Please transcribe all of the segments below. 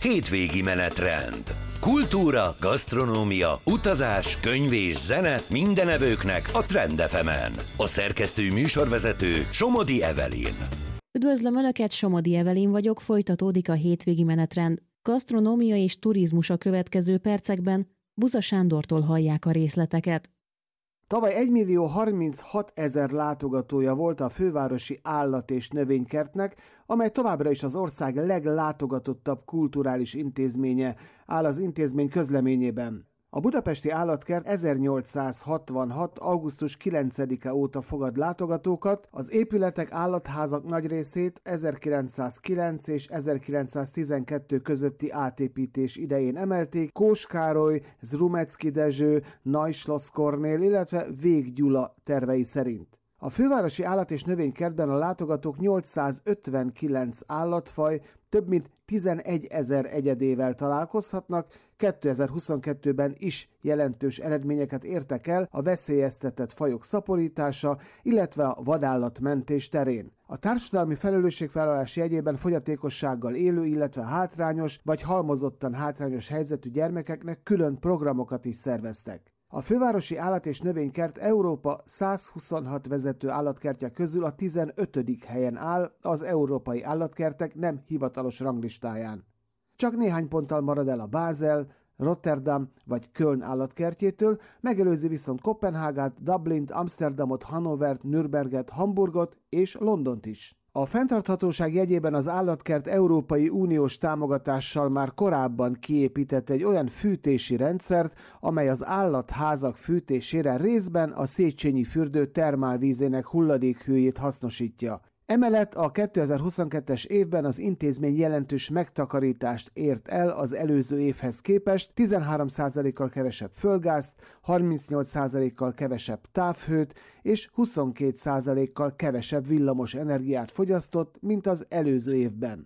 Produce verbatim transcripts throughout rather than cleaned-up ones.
Hétvégi menetrend. Kultúra, gasztronómia, utazás, könyv és zene minden evőknek a Trend ef emen. A szerkesztő műsorvezető Somodi Evelyn. Üdvözlöm Önöket, Somodi Evelyn vagyok, folytatódik a hétvégi menetrend. Gasztronómia és turizmus a következő percekben, Buza Sándortól hallják a részleteket. Tavaly egymillió harminchat ezer látogatója volt a fővárosi állat- és növénykertnek, amely továbbra is az ország leglátogatottabb kulturális intézménye, áll az intézmény közleményében. A budapesti állatkert ezernyolcszázhatvanhat. augusztus kilencedike óta fogad látogatókat, az épületek állatházak nagy részét ezerkilencszázkilenc és ezerkilencszáztizenkettő közötti átépítés idején emelték Kós Károly, Zrumecki Dezső, Neuschloss Kornél, illetve Vég Gyula tervei szerint. A fővárosi állat- és növénykertben a látogatók nyolcszázötvenkilenc állatfaj, több mint tizenegyezer egyedével találkozhatnak, kétezer-huszonkettőben is jelentős eredményeket értek el a veszélyeztetett fajok szaporítása, illetve a vadállatmentés terén. A társadalmi felelősségvállalás jegyében fogyatékossággal élő, illetve hátrányos vagy halmozottan hátrányos helyzetű gyermekeknek külön programokat is szerveztek. A fővárosi állat- és növénykert Európa százhuszonhat vezető állatkertje közül a tizenötödik helyen áll az európai állatkertek nem hivatalos ranglistáján. Csak néhány ponttal marad el a Bázel, Rotterdam vagy Köln állatkertjétől, megelőzi viszont Koppenhágát, Dublint, Amsterdamot, Hannovert, Nürnberget, Hamburgot és Londont is. A fenntarthatóság jegyében az állatkert Európai Uniós támogatással már korábban kiépített egy olyan fűtési rendszert, amely az állatházak fűtésére részben a Széchenyi fürdő termálvízének hulladékhőjét hasznosítja. Emellett a kétezer-huszonkettes évben az intézmény jelentős megtakarítást ért el az előző évhez képest, tizenhárom százalékkal kevesebb földgázt, harmincnyolc százalékkal kevesebb távhőt és huszonkét százalékkal kevesebb villamos energiát fogyasztott, mint az előző évben.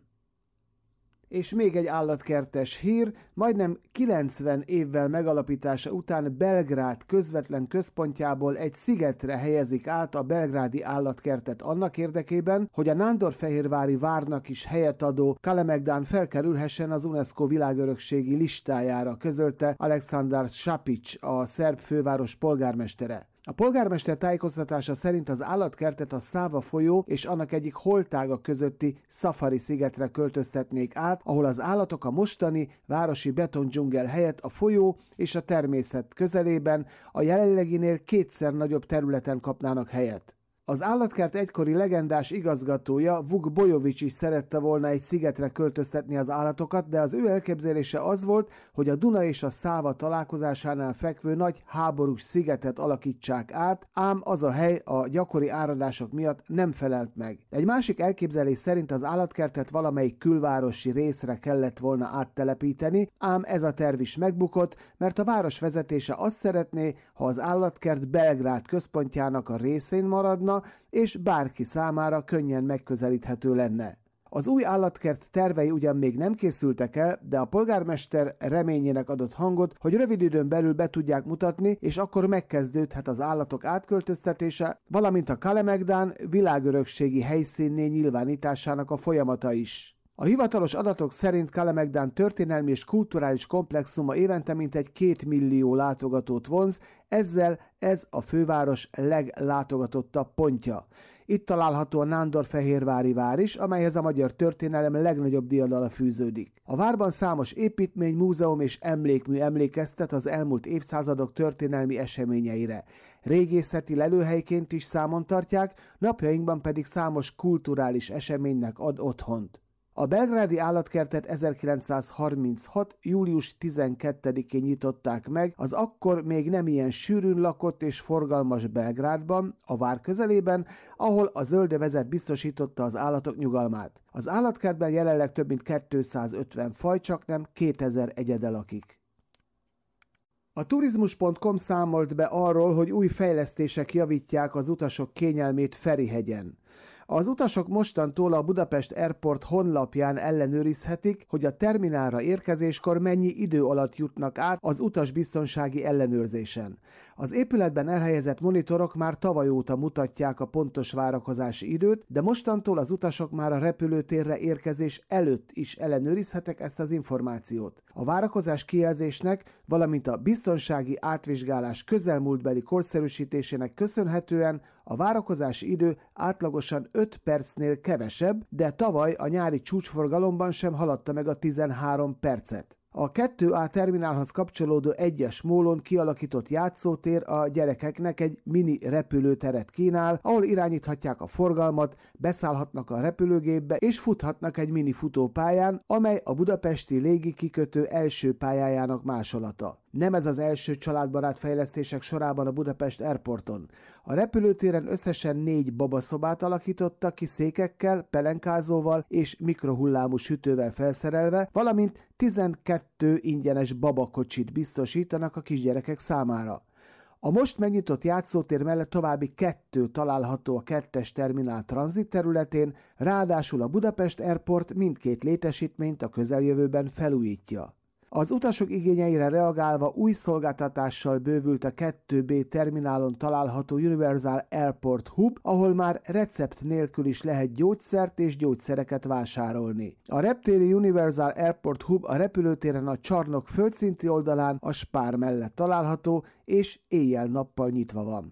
És még egy állatkertes hír, majdnem kilencven évvel megalapítása után Belgrád közvetlen központjából egy szigetre helyezik át a belgrádi állatkertet annak érdekében, hogy a nándorfehérvári várnak is helyet adó Kalemegdán felkerülhessen az UNESCO világörökségi listájára, közölte Aleksandar Šapić, a szerb főváros polgármestere. A polgármester tájékoztatása szerint az állatkertet a Száva folyó és annak egyik holtága közötti Szafari szigetre költöztetnék át, ahol az állatok a mostani városi betondzsungel helyett a folyó és a természet közelében a jelenleginél kétszer nagyobb területen kapnának helyet. Az állatkert egykori legendás igazgatója, Vuk Bojovics is szerette volna egy szigetre költöztetni az állatokat, de az ő elképzelése az volt, hogy a Duna és a Száva találkozásánál fekvő nagy háborús szigetet alakítsák át, ám az a hely a gyakori áradások miatt nem felelt meg. Egy másik elképzelés szerint az állatkertet valamelyik külvárosi részre kellett volna áttelepíteni, ám ez a terv is megbukott, mert a város vezetése azt szeretné, ha az állatkert Belgrád központjának a részén maradna, és bárki számára könnyen megközelíthető lenne. Az új állatkert tervei ugyan még nem készültek el, de a polgármester reményének adott hangot, hogy rövid időn belül be tudják mutatni, és akkor megkezdődhet az állatok átköltöztetése, valamint a Kalemegdán világörökségi helyszínné nyilvánításának a folyamata is. A hivatalos adatok szerint Kalemegdán történelmi és kulturális komplexuma évente mintegy két millió látogatót vonz, ezzel ez a főváros leglátogatottabb pontja. Itt található a nándorfehérvári vár is, amelyhez a magyar történelem legnagyobb diadala fűződik. A várban számos építmény, múzeum és emlékmű emlékeztet az elmúlt évszázadok történelmi eseményeire. Régészeti lelőhelyként is számon tartják, napjainkban pedig számos kulturális eseménynek ad otthont. A belgrádi állatkertet ezerkilencszázharminchat. július tizenkettedikén nyitották meg az akkor még nem ilyen sűrűn lakott és forgalmas Belgrádban, a vár közelében, ahol a zöldövezet biztosította az állatok nyugalmát. Az állatkertben jelenleg több mint kétszázötven faj, csak nem kétezer egyede lakik. A turizmus pont com számolt be arról, hogy új fejlesztések javítják az utasok kényelmét Ferihegyen. Az utasok mostantól a Budapest Airport honlapján ellenőrizhetik, hogy a terminálra érkezéskor mennyi idő alatt jutnak át az utasbiztonsági ellenőrzésen. Az épületben elhelyezett monitorok már tavaly óta mutatják a pontos várakozási időt, de mostantól az utasok már a repülőtérre érkezés előtt is ellenőrizhetek ezt az információt. A várakozás kijelzésnek, valamint a biztonsági átvizsgálás közelmúltbeli korszerűsítésének köszönhetően a várakozási idő átlagosan öt percnél kevesebb, de tavaly a nyári csúcsforgalomban sem haladta meg a tizenhárom percet. A kettő á terminálhoz kapcsolódó egyes mólon kialakított játszótér a gyerekeknek egy mini repülőteret kínál, ahol irányíthatják a forgalmat, beszállhatnak a repülőgépbe és futhatnak egy mini futópályán, amely a budapesti légikikötő első pályájának másolata. Nem ez az első családbarát fejlesztések sorában a Budapest Airporton. A repülőtéren összesen négy babaszobát alakítottak ki székekkel, pelenkázóval és mikrohullámú sütővel felszerelve, valamint tizenkettő ingyenes babakocsit biztosítanak a kisgyerekek számára. A most megnyitott játszótér mellett további kettő található a kettes terminál tranzit területén, ráadásul a Budapest Airport mindkét létesítményt a közeljövőben felújítja. Az utasok igényeire reagálva új szolgáltatással bővült a kettő bé terminálon található Universal Airport Hub, ahol már recept nélkül is lehet gyógyszert és gyógyszereket vásárolni. A reptéri Universal Airport Hub a repülőtéren a csarnok földszinti oldalán a Spár mellett található, és éjjel-nappal nyitva van.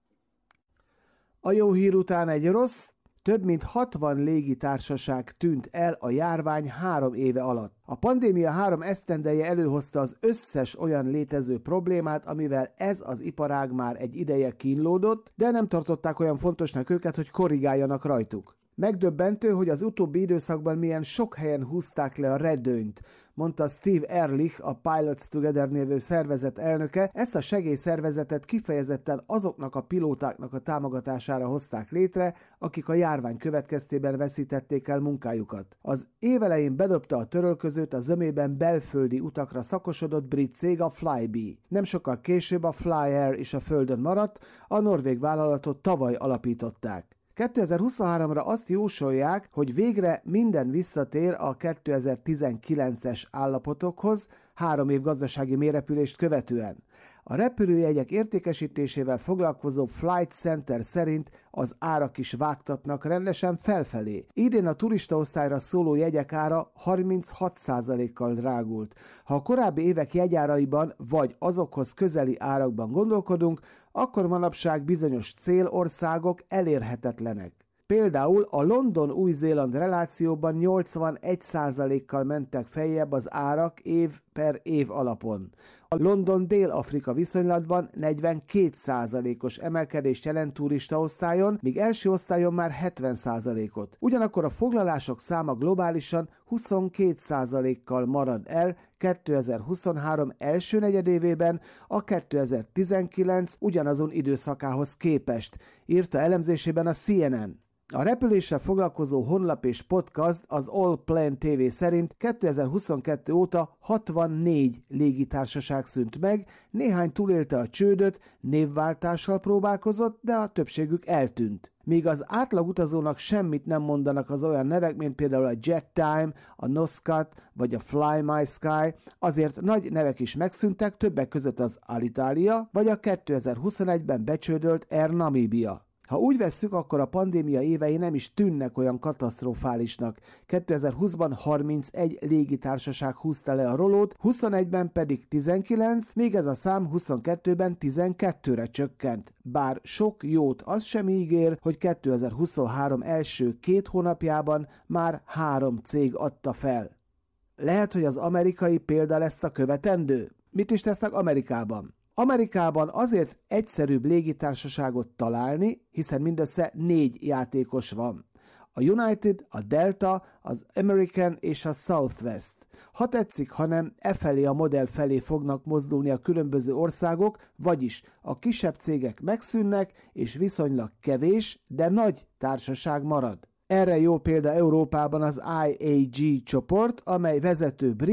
A jó hír után egy rossz. Több mint hatvan légitársaság tűnt el a járvány három éve alatt. A pandémia három esztendeje előhozta az összes olyan létező problémát, amivel ez az iparág már egy ideje kínlódott, de nem tartották olyan fontosnak őket, hogy korrigáljanak rajtuk. Megdöbbentő, hogy az utóbbi időszakban milyen sok helyen húzták le a redőnyt, mondta Steve Ehrlich, a Pilots Together névű szervezet elnöke. Ezt a segélyszervezetet kifejezetten azoknak a pilótáknak a támogatására hozták létre, akik a járvány következtében veszítették el munkájukat. Az évelején bedobta a törölközőt a zömében belföldi utakra szakosodott brit cég, a Flybe. Nem sokkal később a Flyair is a földön maradt, a norvég vállalatot tavaly alapították. kétezer-huszonháromra azt jósolják, hogy végre minden visszatér a kétezer-tizenkilences állapotokhoz, három év gazdasági mélyrepülést követően. A repülőjegyek értékesítésével foglalkozó Flight Center szerint az árak is vágtatnak rendesen felfelé. Idén a turistaosztályra szóló jegyek ára harminchat százalékkal drágult. Ha a korábbi évek jegyáraiban vagy azokhoz közeli árakban gondolkodunk, akkor manapság bizonyos célországok elérhetetlenek. Például a London-Új-Zéland relációban nyolcvanegy százalékkal mentek feljebb az árak év per év alapon. A London-Dél-Afrika viszonylatban negyvenkét százalékos emelkedést jelent turistaosztályon, míg első osztályon már hetven százalékot. Ugyanakkor a foglalások száma globálisan huszonkét százalékkal marad el kétezer-huszonhárom első negyedévében a kétezer-tizenkilenc ugyanazon időszakához képest, írta elemzésében a C N N. A repüléssel foglalkozó honlap és podcast, az All Plan té vé szerint kétezer-huszonkettő óta hatvannégy légitársaság szűnt meg, néhány túlélte a csődöt, névváltással próbálkozott, de a többségük eltűnt. Míg az átlagutazónak semmit nem mondanak az olyan nevek, mint például a JetTime, a Noscat vagy a Fly My Sky, azért nagy nevek is megszűntek, többek között az Alitalia vagy a kétezer-huszonegyben becsődölt Air Namibia. Ha úgy vesszük, akkor a pandémia évei nem is tűnnek olyan katasztrofálisnak. kétezer-húszban harmincegy légitársaság húzta le a rolót, huszonegyben pedig tizenkilenc, még ez a szám huszonkettőben tizenkettőre csökkent. Bár sok jót az sem ígér, hogy kétezer-huszonhárom első két hónapjában már három cég adta fel. Lehet, hogy az amerikai példa lesz a követendő? Mit is tesznek Amerikában? Amerikában azért egyszerűbb légitársaságot találni, hiszen mindössze négy játékos van. A United, a Delta, az American és a Southwest. Ha tetszik, hanem e felé a modell felé fognak mozdulni a különböző országok, vagyis a kisebb cégek megszűnnek, és viszonylag kevés, de nagy társaság marad. Erre jó példa Európában az I A G csoport, amely vezető brit,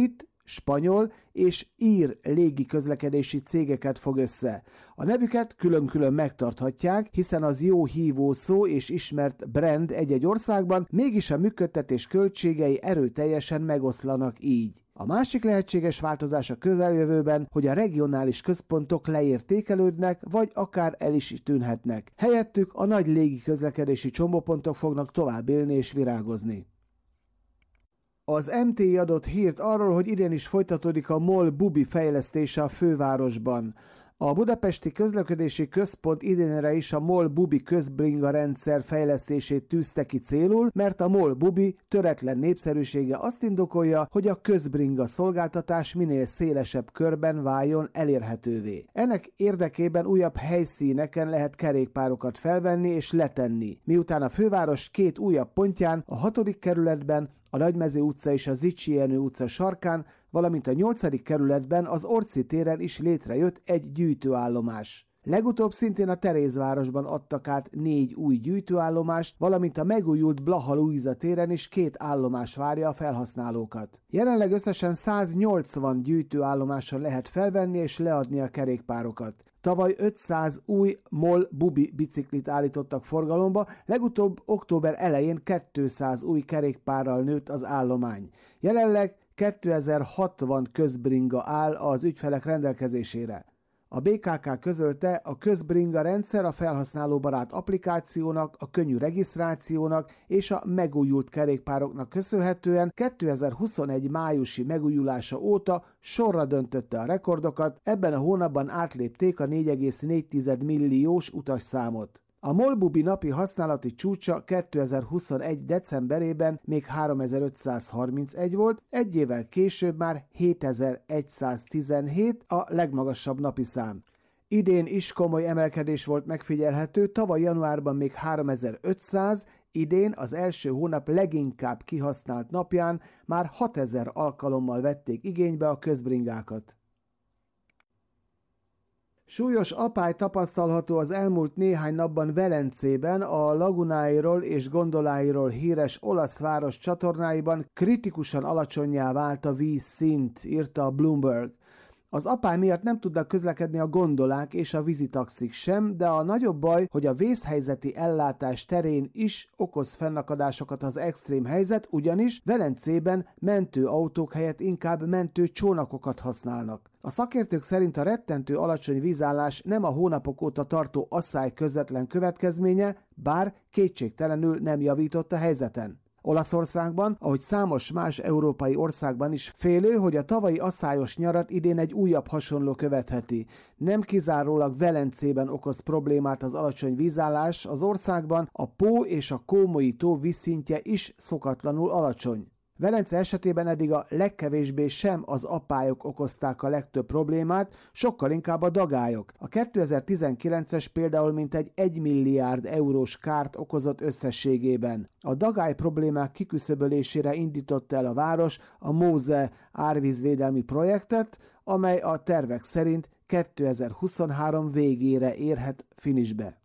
spanyol és ír légiközlekedési cégeket fog össze. A nevüket külön-külön megtarthatják, hiszen az jó hívó szó és ismert brand egy-egy országban, mégis a működtetés költségei erőteljesen megoszlanak így. A másik lehetséges változás a közeljövőben, hogy a regionális központok leértékelődnek, vagy akár el is tűnhetnek. Helyettük a nagy légiközlekedési csomópontok fognak tovább élni és virágozni. Az em té i adott hírt arról, hogy idén is folytatódik a MOL Bubi fejlesztése a fővárosban. A Budapesti Közlekedési Központ idénre is a MOL Bubi közbringa rendszer fejlesztését tűzte ki célul, mert a MOL Bubi töretlen népszerűsége azt indokolja, hogy a közbringa szolgáltatás minél szélesebb körben váljon elérhetővé. Ennek érdekében újabb helyszíneken lehet kerékpárokat felvenni és letenni, miután a főváros két újabb pontján, a hatodik kerületben, a Nagymező utca és a Zichy Jenő utca sarkán, valamint a nyolcadik kerületben az Orci téren is létrejött egy gyűjtőállomás. Legutóbb szintén a Terézvárosban adtak át négy új gyűjtőállomást, valamint a megújult Blaha Lujza téren is két állomás várja a felhasználókat. Jelenleg összesen száznyolcvan gyűjtőállomáson lehet felvenni és leadni a kerékpárokat. Tavaly ötszáz új MOL Bubi biciklit állítottak forgalomba, legutóbb október elején kétszáz új kerékpárral nőtt az állomány. Jelenleg kétezer-hatvan közbringa áll az ügyfelek rendelkezésére. A bé ká ká közölte, a közbringa rendszer a felhasználóbarát applikációnak, a könnyű regisztrációnak és a megújult kerékpároknak köszönhetően kétezer-huszonegy májusi megújulása óta sorra döntötte a rekordokat, ebben a hónapban átlépték a négy egész négy milliós utasszámot. A MOL Bubi napi használati csúcsa kétezer-huszonegy decemberében még háromezer-ötszázharmincegy volt, egy évvel később már hétezer-egyszáztizenhét a legmagasabb napi szám. Idén is komoly emelkedés volt megfigyelhető, tavaly januárban még háromezer-ötszáz, idén az első hónap leginkább kihasznált napján már hatezer alkalommal vették igénybe a közbringákat. Súlyos apaly tapasztalható az elmúlt néhány napban Velencében, a lagunáiról és gondoláiról híres olasz város csatornáiban kritikusan alacsonnyá vált a vízszint, írta a Bloomberg. Az apaly miatt nem tudnak közlekedni a gondolák és a vízitaxik sem, de a nagyobb baj, hogy a vészhelyzeti ellátás terén is okoz fennakadásokat az extrém helyzet, ugyanis Velencében mentőautók helyett inkább mentőcsónakokat használnak. A szakértők szerint a rettentő alacsony vízállás nem a hónapok óta tartó asszály közvetlen következménye, bár kétségtelenül nem javított a helyzeten. Olaszországban, ahogy számos más európai országban is félő, hogy a tavalyi asszályos nyarat idén egy újabb hasonló követheti. Nem kizárólag Velencében okoz problémát az alacsony vízállás, az országban a Pó és a Kómoi tó vízszintje is szokatlanul alacsony. Velence esetében eddig a legkevésbé sem az apályok okozták a legtöbb problémát, sokkal inkább a dagályok. A kétezer-tizenkilences például mintegy egy milliárd eurós kárt okozott összességében. A dagály problémák kiküszöbölésére indította el a város a Móze árvízvédelmi projektet, amely a tervek szerint kétezer-huszonhárom végére érhet finisbe.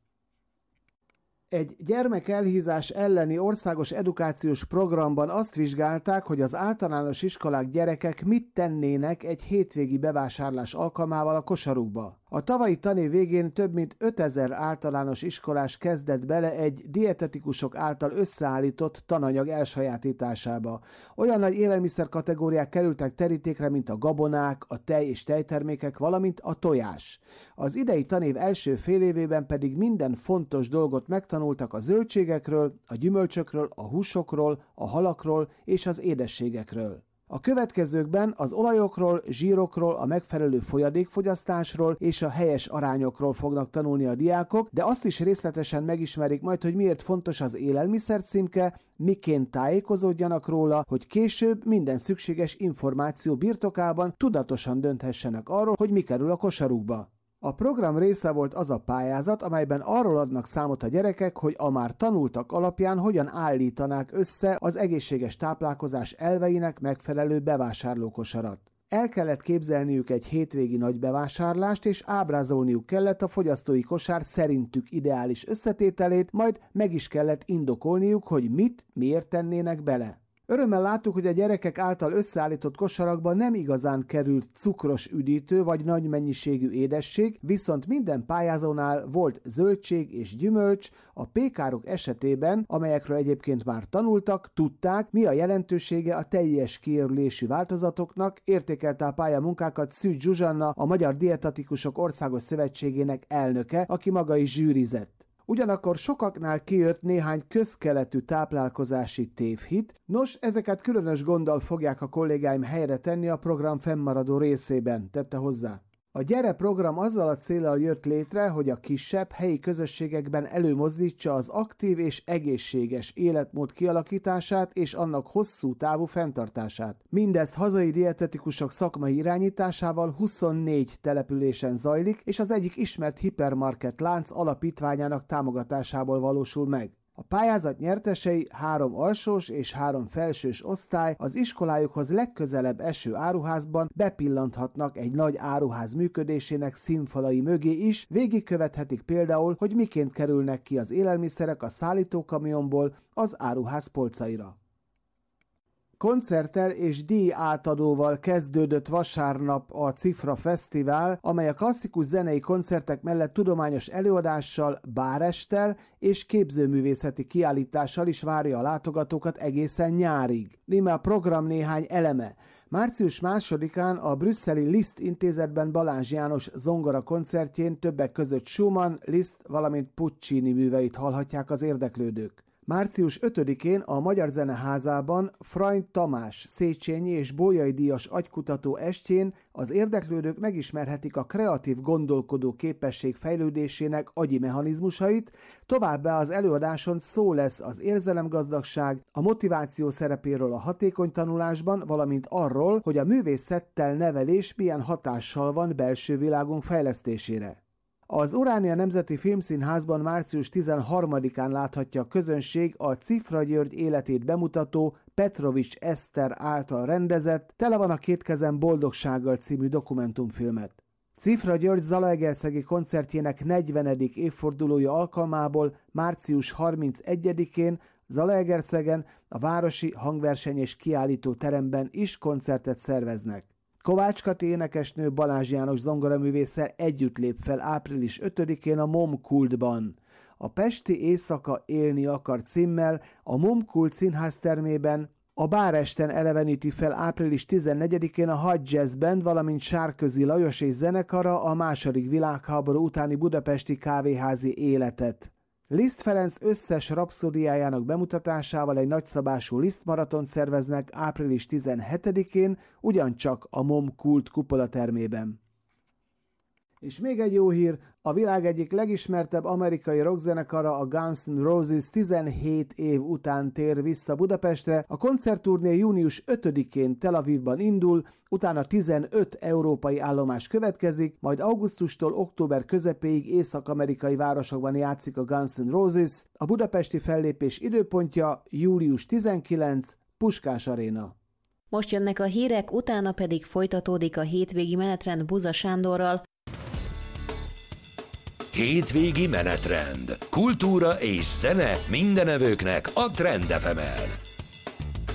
Egy gyermekelhízás elleni országos edukációs programban azt vizsgálták, hogy az általános iskolák gyerekek mit tennének egy hétvégi bevásárlás alkalmával a kosarukba. A tavalyi tanév végén több mint ötezer általános iskolás kezdett bele egy dietetikusok által összeállított tananyag elsajátításába. Olyan nagy élelmiszer kategóriák kerültek terítékre, mint a gabonák, a tej és tejtermékek, valamint a tojás. Az idei tanév első fél évében pedig minden fontos dolgot megtanultak a zöldségekről, a gyümölcsökről, a húsokról, a halakról és az édességekről. A következőkben az olajokról, zsírokról, a megfelelő folyadékfogyasztásról és a helyes arányokról fognak tanulni a diákok, de azt is részletesen megismerik majd, hogy miért fontos az élelmiszer címke, miként tájékozódjanak róla, hogy később minden szükséges információ birtokában tudatosan dönthessenek arról, hogy mi kerül a kosarukba. A program része volt az a pályázat, amelyben arról adnak számot a gyerekek, hogy a már tanultak alapján hogyan állítanák össze az egészséges táplálkozás elveinek megfelelő bevásárlókosarat. El kellett képzelniük egy hétvégi nagy bevásárlást, és ábrázolniuk kellett a fogyasztói kosár szerintük ideális összetételét, majd meg is kellett indokolniuk, hogy mit, miért tennének bele. Örömmel láttuk, hogy a gyerekek által összeállított kosarakban nem igazán került cukros üdítő vagy nagy mennyiségű édesség, viszont minden pályázónál volt zöldség és gyümölcs, a pékárok esetében, amelyekről egyébként már tanultak, tudták, mi a jelentősége a teljes kiörülésű változatoknak, értékelte a pályamunkákat Szűcs Zsuzsanna, a Magyar Dietetikusok Országos Szövetségének elnöke, aki maga is zsűrizett. Ugyanakkor sokaknál kijött néhány közkeletű táplálkozási tévhit, nos, ezeket különös gonddal fogják a kollégáim helyre tenni a program fennmaradó részében, tette hozzá. A Gyere program azzal a céllal jött létre, hogy a kisebb, helyi közösségekben előmozdítsa az aktív és egészséges életmód kialakítását és annak hosszú távú fenntartását. Mindez hazai dietetikusok szakmai irányításával huszonnégy településen zajlik, és az egyik ismert hipermarket lánc alapítványának támogatásából valósul meg. A pályázat nyertesei három alsós és három felsős osztály az iskolájukhoz legközelebb eső áruházban bepillanthatnak egy nagy áruház működésének színfalai mögé is, végigkövethetik például, hogy miként kerülnek ki az élelmiszerek a szállítókamionból az áruház polcaira. Koncerttel és díj átadóval kezdődött vasárnap a Cifra Fesztivál, amely a klasszikus zenei koncertek mellett tudományos előadással, bárestel és képzőművészeti kiállítással is várja a látogatókat egészen nyárig. Íme a program néhány eleme. március másodikán a brüsszeli Liszt intézetben Balázs János zongora koncertjén többek között Schumann, Liszt, valamint Puccini műveit hallhatják az érdeklődők. március ötödikén a Magyar Zeneházában Freund Tamás Széchenyi és Bolyai díjas agykutató estjén az érdeklődők megismerhetik a kreatív gondolkodó képesség fejlődésének agyi mechanizmusait, továbbá az előadáson szó lesz az érzelemgazdagság, a motiváció szerepéről a hatékony tanulásban, valamint arról, hogy a művészettel nevelés milyen hatással van belső világunk fejlesztésére. Az Uránia Nemzeti Filmszínházban március tizenharmadikán láthatja a közönség a Cifra György életét bemutató Petrovics Eszter által rendezett Tele van a két kezem boldogsággal című dokumentumfilmet. Cifra György zalaegerszegi koncertjének negyvenedik évfordulója alkalmából március harmincegyedikén Zalaegerszegen a Városi Hangverseny és Kiállító Teremben is koncertet szerveznek. Kovács Kati énekesnő Balázs János zongoraművésszel együtt lép fel április ötödikén a Momkultban. A Pesti Éjszaka élni akar címmel a Momkult színháztermében a Báresten eleveníti fel április tizennegyedikén a Hagy Jazz Band, valamint Sárközi Lajos és zenekara a második világháború utáni budapesti kávéházi életet. Liszt Ferenc összes rapszódiájának bemutatásával egy nagyszabású Liszt maratont szerveznek április tizenhetedikén, ugyancsak a Momkult kupolatermében. És még egy jó hír, a világ egyik legismertebb amerikai rockzenekara, a Guns N' Roses tizenhét év után tér vissza Budapestre, a koncertturné június ötödikén Tel Avivban indul, utána tizenöt európai állomás következik, majd augusztustól október közepéig észak-amerikai városokban játszik a Guns N' Roses, a budapesti fellépés időpontja július tizenkilencedike, Puskás Aréna. Most jönnek a hírek, utána pedig folytatódik a hétvégi menetrend Buza Sándorral. Hétvégi menetrend. Kultúra és zene mindenevőknek a Trend ef emen.